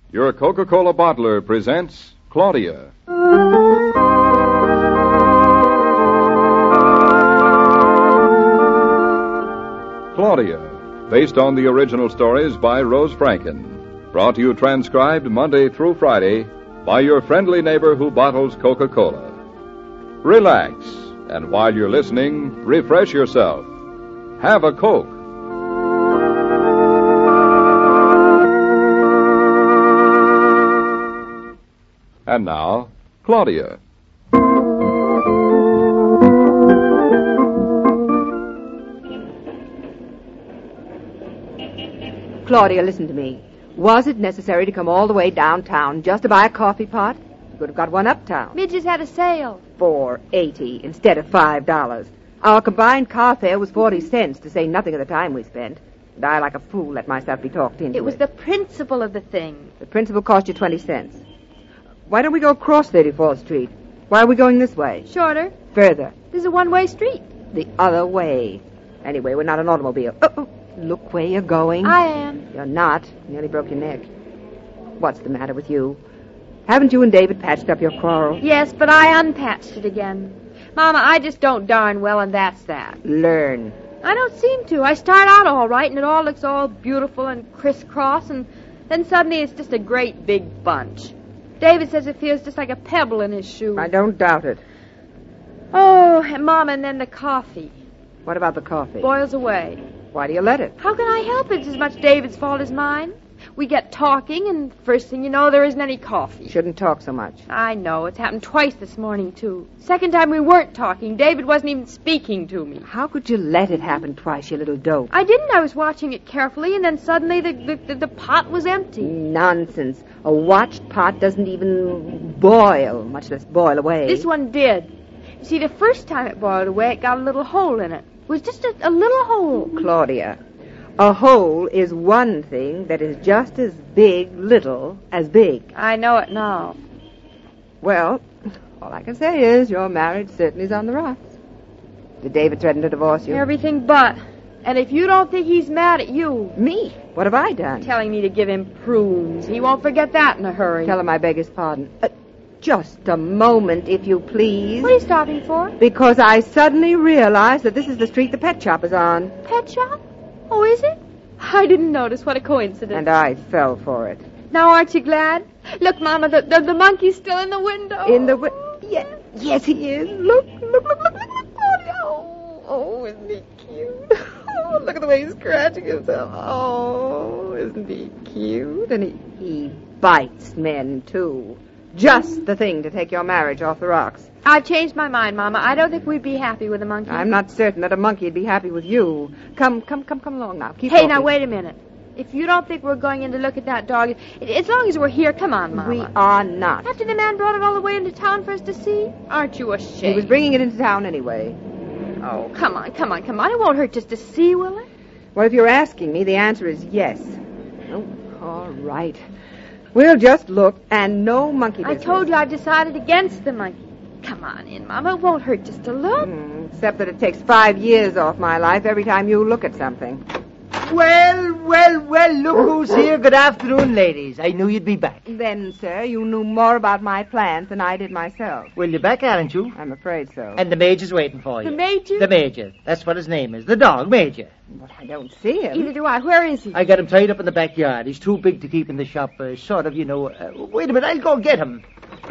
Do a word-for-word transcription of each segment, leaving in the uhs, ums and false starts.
Your Coca-Cola bottler presents Claudia. Claudia, based on the original stories by Rose Franken. Brought to you transcribed Monday through Friday by your friendly neighbor who bottles Coca-Cola. Relax, and while you're listening, refresh yourself. Have a Coke. And now, Claudia. Claudia, listen to me. Was it necessary to come all the way downtown just to buy a coffee pot? You could have got one uptown. Midge's had a sale. Four eighty instead of five dollars. Our combined car fare was forty cents, to say nothing of the time we spent. And I, like a fool, let myself be talked into it. It was the principle of the thing. The principal cost you twenty cents. Why don't we go across thirty-fourth Street? Why are we going this way? Shorter. Further. This is a one-way street. The other way. Anyway, we're not an automobile. Oh, oh. Look where you're going. I am. You're not. You nearly broke your neck. What's the matter with you? Haven't you and David patched up your quarrel? Yes, but I unpatched it again. Mama, I just don't darn well, and that's that. Learn. I don't seem to. I start out all right, and it all looks all beautiful and crisscross, and then suddenly it's just a great big bunch. David says it feels just like a pebble in his shoe. I don't doubt it. Oh, and Mama, and then the coffee. What about the coffee? Boils away. Why do you let it? How can I help it? It's as much David's fault as mine. We get talking, and first thing you know, there isn't any coffee. Shouldn't talk so much. I know. It's happened twice this morning, too. Second time we weren't talking. David wasn't even speaking to me. How could you let it happen twice, you little dope? I didn't. I was watching it carefully, and then suddenly the, the, the, the pot was empty. Nonsense. A watched pot doesn't even boil, much less boil away. This one did. You see, the first time it boiled away, it got a little hole in it. It was just a, a little hole. Claudia, a hole is one thing that is just as big, little, as big. I know it now. Well, all I can say is your marriage certainly is on the rocks. Did David threaten to divorce you? Everything but. And if you don't think he's mad at you... Me? What have I done? Telling me to give him prunes. He won't forget that in a hurry. Tell him I beg his pardon. Uh, just a moment, if you please. What are you stopping for? Because I suddenly realized that this is the street the pet shop is on. Pet shop? Oh, is it? I didn't notice. What a coincidence. And I fell for it. Now, aren't you glad? Look, Mama, the, the, the monkey's still in the window. In the window? Yes, yes, he is. Look, look, look, look, look, look. Oh, oh, isn't he cute? Oh, look at the way he's scratching himself. Oh, isn't he cute? And he, he bites men, too. Just the thing to take your marriage off the rocks. I've changed my mind, Mama. I don't think we'd be happy with a monkey. I'm not certain that a monkey'd be happy with you. Come, come, come, come along now. Keep Hey, talking. now, wait a minute. If you don't think we're going in to look at that dog, as long as we're here, come on, Mama. We are not. After the man brought it all the way into town for us to see? Aren't you ashamed? He was bringing it into town anyway. Oh, come on, come on, come on. It won't hurt just to see, will it? Well, if you're asking me, the answer is yes. Oh, all right. We'll just look, and no monkey business. I told you I've decided against the monkey. Come on in, Mama. It won't hurt just to look. Mm, except that it takes five years off my life every time you look at something. Well, well, well, look who's here. Good afternoon, ladies. I knew you'd be back. Then, sir, you knew more about my plans than I did myself. Well, you're back, aren't you? I'm afraid so. And the Major's waiting for you. The Major? The Major. That's what his name is. The dog, Major. But I don't see him. Neither do I. Where is he? I got him tied up in the backyard. He's too big to keep in the shop, uh, sort of, you know. Uh, wait a minute, I'll go get him.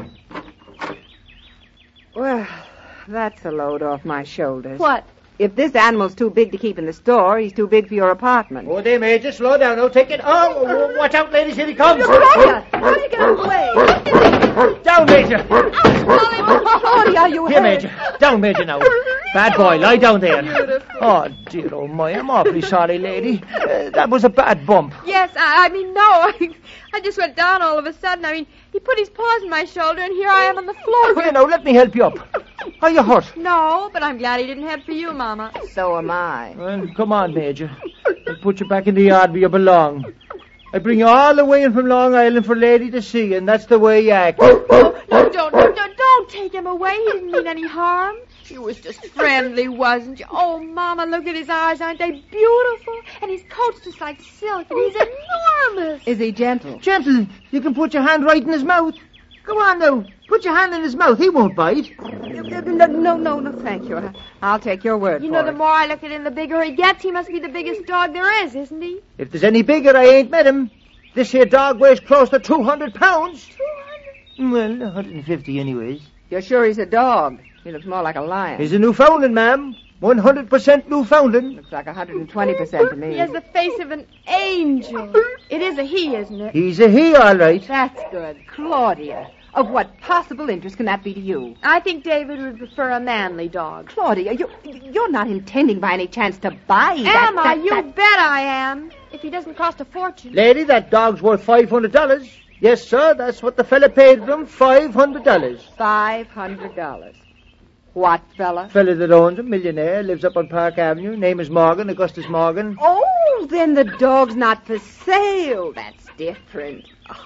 Well, that's a load off my shoulders. What? If this animal's too big to keep in the store, he's too big for your apartment. Oh, there, Major. Slow down. Don't take it. Oh, oh, watch out, ladies. Here he comes. Claudia! Claudia, get out of the way! Down, Major. Claudia, you Here, hurt. Major. Down, Major, now. Bad boy, lie down there. Oh, dear, oh, my. I'm awfully sorry, lady. Uh, that was a bad bump. Yes, I, I mean, no. I, I just went down all of a sudden. I mean, he put his paws on my shoulder, and here I am on the floor. Well, you know, let me help you up. Are you hurt? No, but I'm glad he didn't head for you, Mama. So am I. Well, come on, Major. I'll put you back in the yard where you belong. I bring you all the way in from Long Island for lady to see, and that's the way you act. No, no, don't, no, no, don't take him away. He didn't mean any harm. You was just friendly, wasn't you? Oh, Mama, look at his eyes. Aren't they beautiful? And his coat's just like silk, and he's enormous. Is he gentle? Gentle, you can put your hand right in his mouth. Go on now, put your hand in his mouth. He won't bite. No, no, no, no, thank you. I'll take your word You for know, it. the more I look at him, the bigger he gets. He must be the biggest dog there is, isn't he? If there's any bigger, I ain't met him. This here dog weighs close to two hundred pounds. two hundred? Well, one hundred fifty anyways. You're sure he's a dog? He looks more like a lion. He's a Newfoundland, ma'am. one hundred percent Newfoundland. Looks like one hundred twenty percent to me. He has the face of an angel. It is a he, isn't it? He's a he, all right. That's good. Claudia, of what possible interest can that be to you? I think David would prefer a manly dog. Claudia, you, you're not intending by any chance to buy that... Am I? that- You that- bet I am. If he doesn't cost a fortune. Lady, that dog's worth five hundred dollars. Yes, sir, that's what the fella paid for him, five hundred dollars. Five hundred dollars. What, fella? Fella that owns him, millionaire, lives up on Park Avenue. Name is Morgan, Augustus Morgan. Oh, then the dog's not for sale. That's different.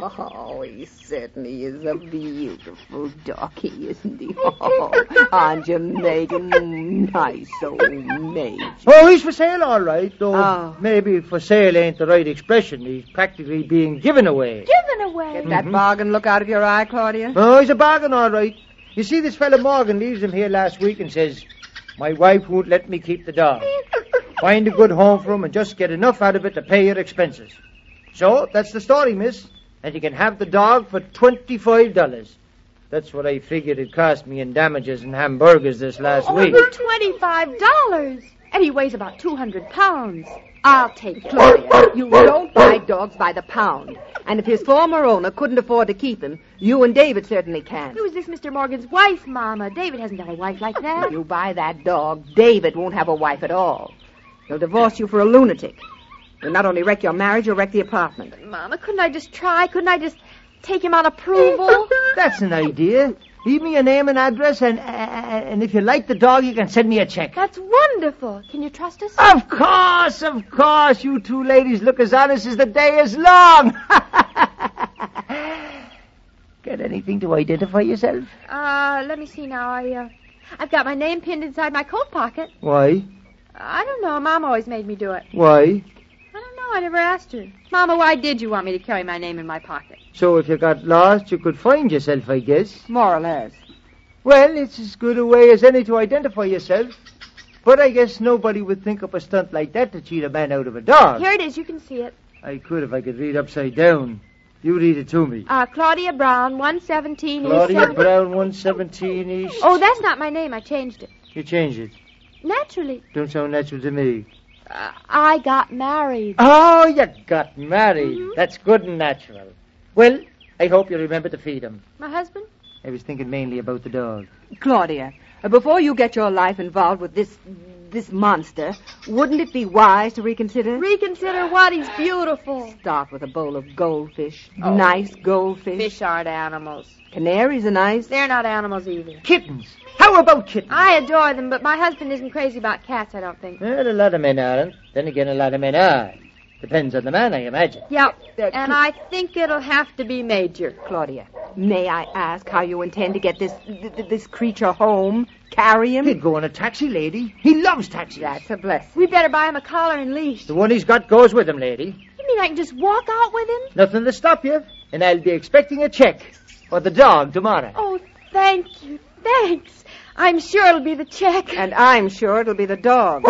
Oh, he certainly is a beautiful doggy, isn't he? Oh, Aunt Megan, nice old Major. Oh, he's for sale, all right, though Oh. maybe for sale ain't the right expression. He's practically being given away. Given away. Get that bargain look out of your eye, Claudia. Oh, he's a bargain, all right. You see, this fella Morgan leaves him here last week and says, my wife won't let me keep the dog. Find a good home for him and just get enough out of it to pay your expenses. So, that's the story, miss. And you can have the dog for twenty-five dollars. That's what I figured it cost me in damages and hamburgers this last week. Only twenty-five dollars. And he weighs about two hundred pounds. I'll take it. Claudia, you don't buy dogs by the pound. And if his former owner couldn't afford to keep him, you and David certainly can. Who's this Mister Morgan's wife, Mama? David hasn't got a wife like that. If you buy that dog, David won't have a wife at all. He'll divorce you for a lunatic. You'll not only wreck your marriage, you'll wreck the apartment. Mama, couldn't I just try? Couldn't I just take him on approval? That's an idea. Leave me your name and address, and uh, and if you like the dog, you can send me a check. That's wonderful. Can you trust us? Of course, of course. You two ladies look as honest as the day is long. Got anything to identify yourself? Uh, let me see now. I, uh, I've got my name pinned inside my coat pocket. Why? I don't know. Mom always made me do it. Why? I don't know. I never asked her. Mama, why did you want me to carry my name in my pocket? So if you got lost, you could find yourself, I guess. More or less. Well, it's as good a way as any to identify yourself. But I guess nobody would think up a stunt like that to cheat a man out of a dog. Here it is. You can see it. I could if I could read upside down. You read it to me. Uh, Claudia Brown, one seventeen East Claudia seventh- Brown, one seventeen East. Oh, that's not my name. I changed it. You changed it. Naturally. Don't sound natural to me. Uh, I got married. Oh, you got married. Mhm. That's good and natural. Well, I hope you remember to feed him. My husband? I was thinking mainly about the dog. Claudia, uh, before you get your life involved with this this monster, wouldn't it be wise to reconsider? Reconsider what? He's beautiful. Start with a bowl of goldfish. Oh. Nice goldfish. Fish aren't animals. Canaries are nice. They're not animals either. Kittens. How about kittens? I adore them, but my husband isn't crazy about cats, I don't think. Well, a lot of men aren't. Then again, a lot of men are. Depends on the man, I imagine. Yep. Uh, And Cl- I think it'll have to be Major. Claudia, may I ask how you intend to get this th- th- this creature home? Carry him? He'd go on a taxi, lady. He loves taxis. That's a blessing. We better buy him a collar and leash. The one he's got goes with him, lady. You mean I can just walk out with him? Nothing to stop you. And I'll be expecting a check for the dog tomorrow. Oh, thank you. Thanks. I'm sure it'll be the check. And I'm sure it'll be the dog.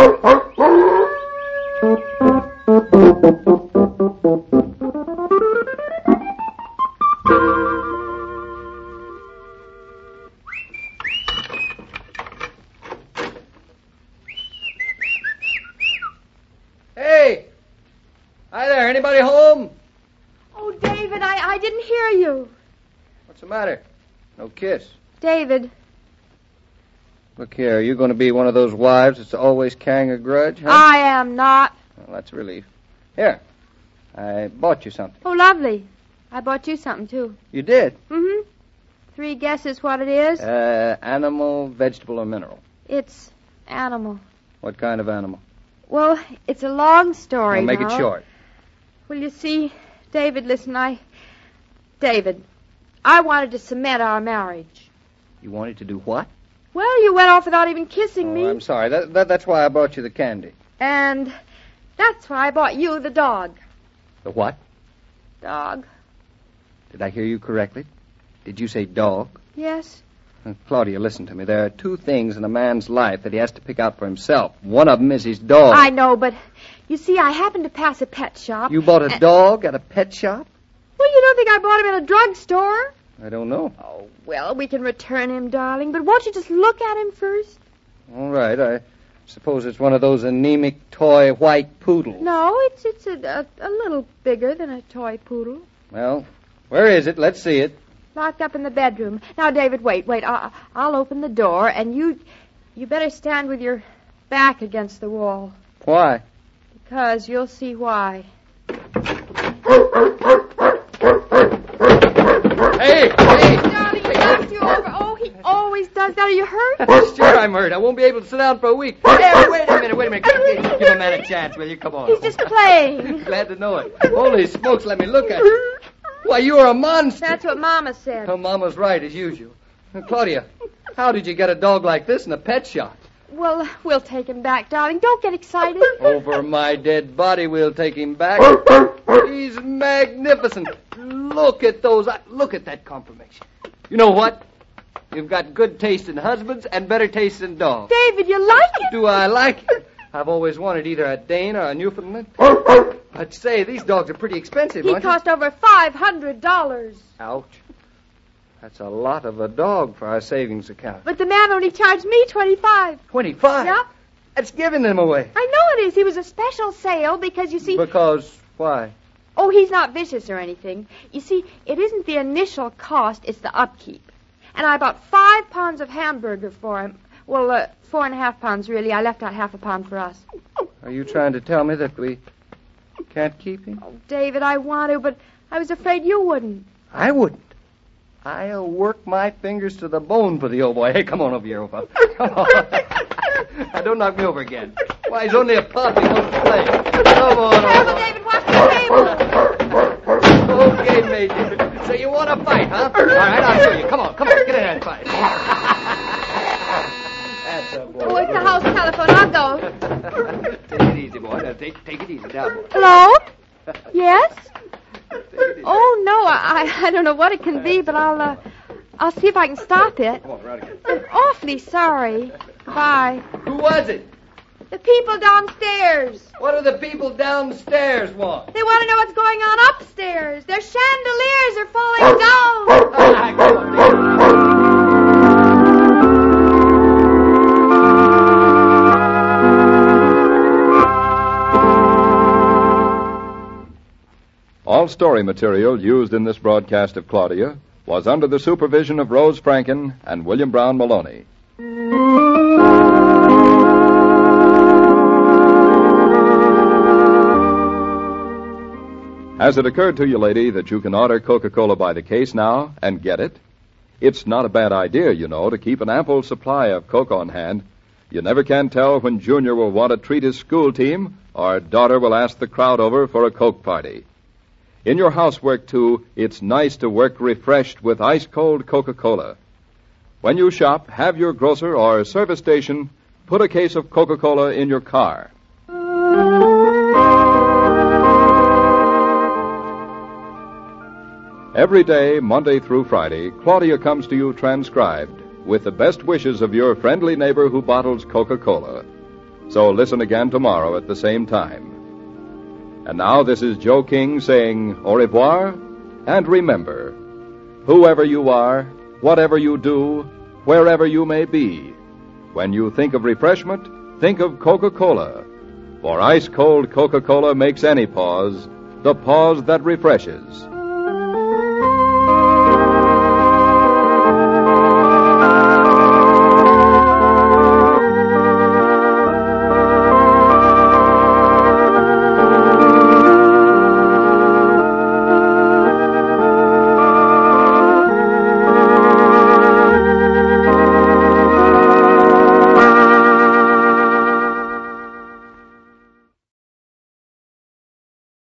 Hey! Hi there, anybody home? Oh, David, I, I didn't hear you. What's the matter? No kiss. David, Look here, are you going to be one of those wives that's always carrying a grudge, huh? I am not. Well, that's a relief. Here, I bought you something. Oh, lovely. I bought you something, too. You did? Mm-hmm. Three guesses what it is? Uh, animal, vegetable, or mineral? It's animal. What kind of animal? Well, it's a long story Well, make now. it short. Well, you see, David, listen, I... David, I wanted to cement our marriage. You wanted to do what? Well, you went off without even kissing Oh, me. I'm sorry. That, that, that's why I brought you the candy. And that's why I bought you the dog. The what? Dog. Did I hear you correctly? Did you say dog? Yes. Uh, Claudia, listen to me. There are two things in a man's life that he has to pick out for himself. One of them is his dog. I know, but you see, I happened to pass a pet shop. You bought a and... dog at a pet shop? Well, you don't think I bought him at a drugstore? I don't know. Oh, well, we can return him, darling, but won't you just look at him first? All right. I suppose it's one of those anemic toy white poodles. No, it's it's a, a, a little bigger than a toy poodle. Well, where is it? Let's see it. Locked up in the bedroom. Now, David, wait, wait. I'll, I'll open the door, and you you better stand with your back against the wall. Why? Because you'll see why. Hey, hey! Darling, he knocked you over. Oh, he always does that. Are you hurt? Sure, I'm hurt. I won't be able to sit down for a week. Hey, wait a minute, wait a minute. Give, give a man a chance, will you? Come on. He's just playing. Glad to know it. Holy smokes, let me look at you. Why, you're a monster. That's what Mama said. Oh, Mama's right, as usual. Claudia, how did you get a dog like this in a pet shop? Well, we'll take him back, darling. Don't get excited. Over my dead body, we'll take him back. He's magnificent. Look at those. Look at that conformation. You know what? You've got good taste in husbands and better taste in dogs. David, you like it? Do I like it? I've always wanted either a Dane or a Newfoundland. I'd say these dogs are pretty expensive, He aren't cost over five hundred dollars. they? Ouch. That's a lot of a dog for our savings account. But the man only charged me twenty-five. Twenty-five? Yeah. That's giving them away. I know it is. He was a special sale because, you see... Because why? Oh, he's not vicious or anything. You see, it isn't the initial cost, it's the upkeep. And I bought five pounds of hamburger for him. Well, uh, four and a half pounds, really. I left out half a pound for us. Are you trying to tell me that we can't keep him? Oh, David, I want to, but I was afraid you wouldn't. I wouldn't. I'll work my fingers to the bone for the old boy. Hey, come on over here, Opa. Come on. Now, don't knock me over again. Why, he's only a pup. He wants to play. Come on, Careful, Opa. David. Watch the table. Okay, Major. So you want to fight, huh? All right, I'll show you. Come on, come on. Get in there and fight. That's a boy. Oh, it's the house telephone. I'll go. Take it easy, boy. Now, take, take it easy. Down, boy. Hello? Yes? Take it easy. Oh, no. I, I don't know what it can be, but I'll, uh, I'll see if I can stop it. Come on, right again. I'm awfully sorry. Bye. Who was it? The people downstairs. What do the people downstairs want? They want to know what's going on upstairs. Their chandeliers are falling down. Ah, come on, Major. All story material used in this broadcast of Claudia was under the supervision of Rose Franken and William Brown Maloney. Has it occurred to you, lady, that you can order Coca-Cola by the case now and get it? It's not a bad idea, you know, to keep an ample supply of Coke on hand. You never can tell when Junior will want to treat his school team or daughter will ask the crowd over for a Coke party. In your housework, too, it's nice to work refreshed with ice-cold Coca-Cola. When you shop, have your grocer or service station put a case of Coca-Cola in your car. Every day, Monday through Friday, Claudia comes to you transcribed with the best wishes of your friendly neighbor who bottles Coca-Cola. So listen again tomorrow at the same time. And now this is Joe King saying au revoir, and remember, whoever you are, whatever you do, wherever you may be, when you think of refreshment, think of Coca-Cola. For ice-cold Coca-Cola makes any pause the pause that refreshes.